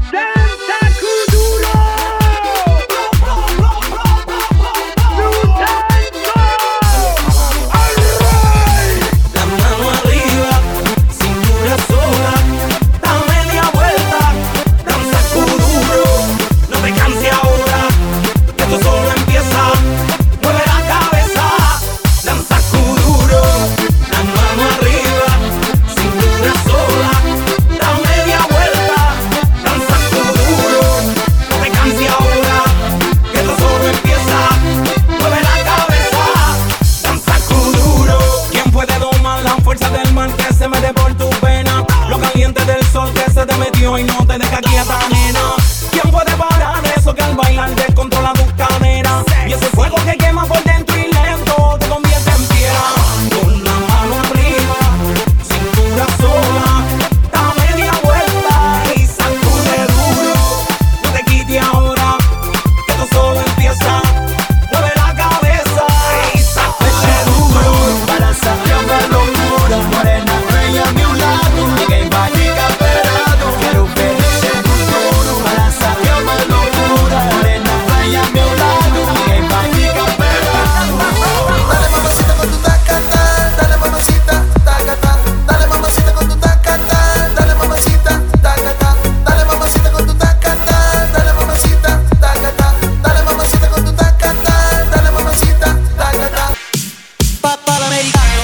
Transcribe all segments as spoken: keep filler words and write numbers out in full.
Y no te deja quieta, nena. ¿Quién puede parar eso que al bailar descontrola tus caderas? Y ese fuego que quema por dentro y lento te convierte en piedra. Con la mano arriba, cintura sola, da media vuelta y sacude duro. No te quites ahora, que esto solo empieza. Mueve la cabeza y sacude duro. Para sacar una locura, morena, bella a mi lado. Ninguém vai ficar parado. Quero ver esse futuro. Para sacar uma loucura, morena, bella a meu lado. Ninguém vai ficar parado. Dale mamacita con tu tacata, dale mamacita, tacata. Dale mamacita con tu tacata, dale mamacita, tacata. Dale mamacita con tu tacata, dale mamacita, tacata. Dale mamacita con tu tacata, dale mamacita, tacata. Papá americano.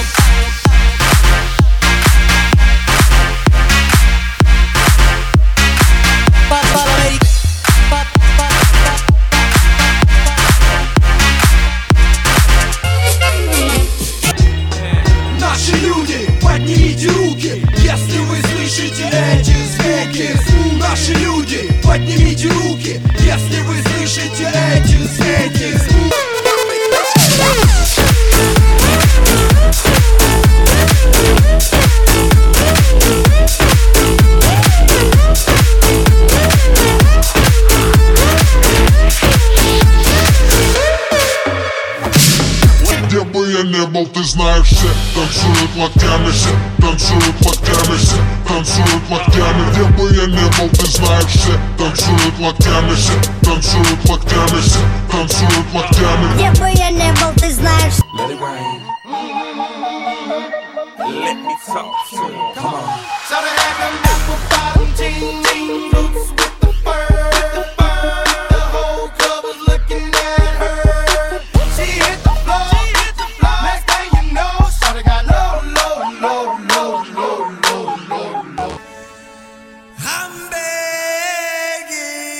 Papá americano. Наши люди, поднимите руки, если вы слышите эти звуки. Наши люди, поднимите руки, если вы слышите эти звуки. Где бы я не был, ты знаешь, все танцуют локтями, все танцуют локтями, все танцуют локтями. Где бы я не был, ты знаешь, все танцуют локтями, все танцуют локтями, все танцуют локтями. Где бы я не был, ты знаешь. Let it rain. Let me talk to you. Come on. So they have them apple bottom jean, jean boots with the fur, the fur. The whole club was looking at her. She hit the floor, she hit the floor. Next thing you know, shawty got low, low, low, low, low, low, low, low. I'm begging.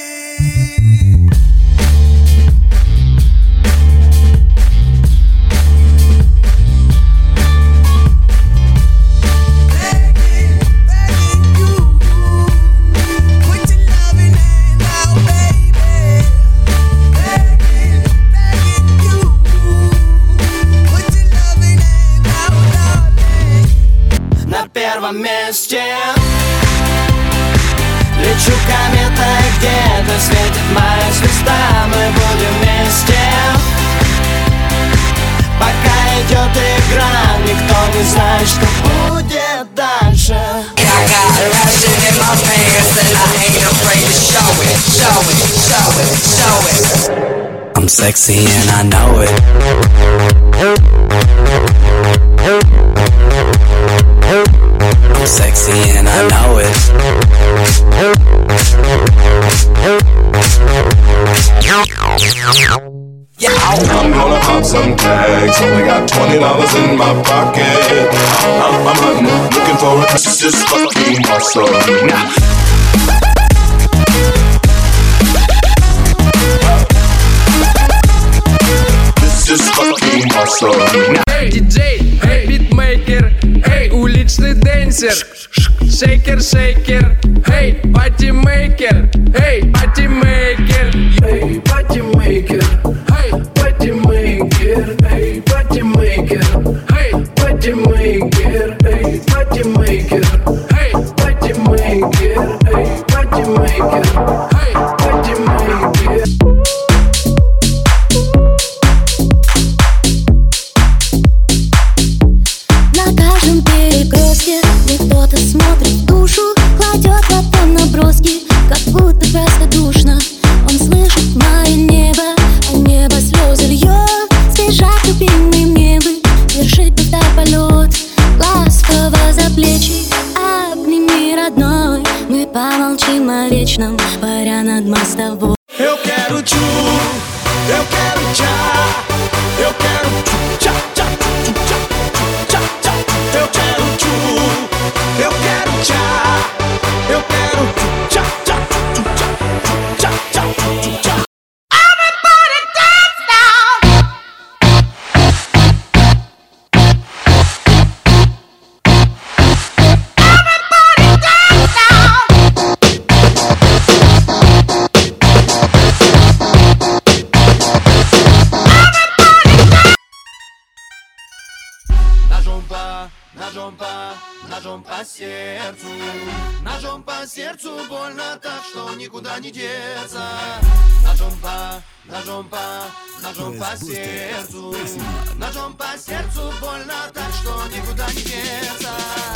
Begging, begging you. Put your loving hand out, baby. Begging, begging you. Put your loving hand out, darling. На первом месте лечу кометой, где-то светит моя звезда. Мы будем вместе, пока идет игра. Никто не знает, что будет дальше. I got a passion in my pants and I ain't afraid to show it, show it, show it, show it. I'm sexy and I know it. I'm sexy and I know it. I'm gonna pop some tags. Only got twenty dollars in my pocket. I'm, I'm hunting, looking for a this is fucking awesome. This is fucking awesome. Эй, диджей, эй, битмейкер, эй, уличный денсер, шейкер, шейкер, эй, патимейкер, эй, патимейкер, эй, патимейкер, эй, патимейкер, эй, патимейкер, эй, патимейкер, эй, патимейкер, эй, патимейкер, эй, патимейкер, эй, патимейкер. На каждом перекрестке, где кто-то смотрит в душу, кладет ладонь на броски, как будто Говорим о вечном, паря над мостовой. Eu quero tchu, eu quero tchá, eu quero tchu, tchá, tchá, tchu, tchá, tchu, tchá, tchá. Eu quero tchu, eu quero tchá, eu quero tchu, tchá, tchá, tchu, tchá, tchu, tchá, tchá, tchu, tchá. Everybody dance now. Everybody dance now. Ножом по, ножом по, ножом по сердцу. Ножом по сердцу больно так, что никуда не деться. Ножом по, ножом по, ножом по сердцу. Ножом по сердцу больно так, что никуда не деться.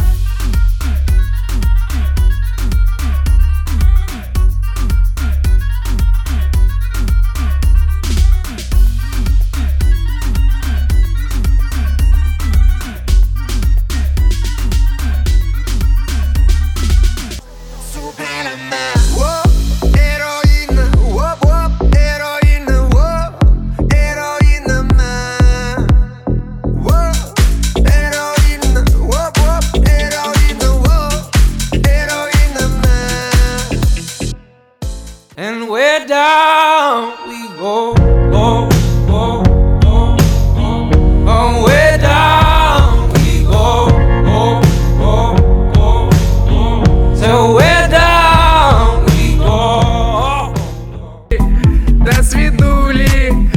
And way down we go, go, go, go, go. And way down we go, go, go, go, go. So way down we go. До свидули,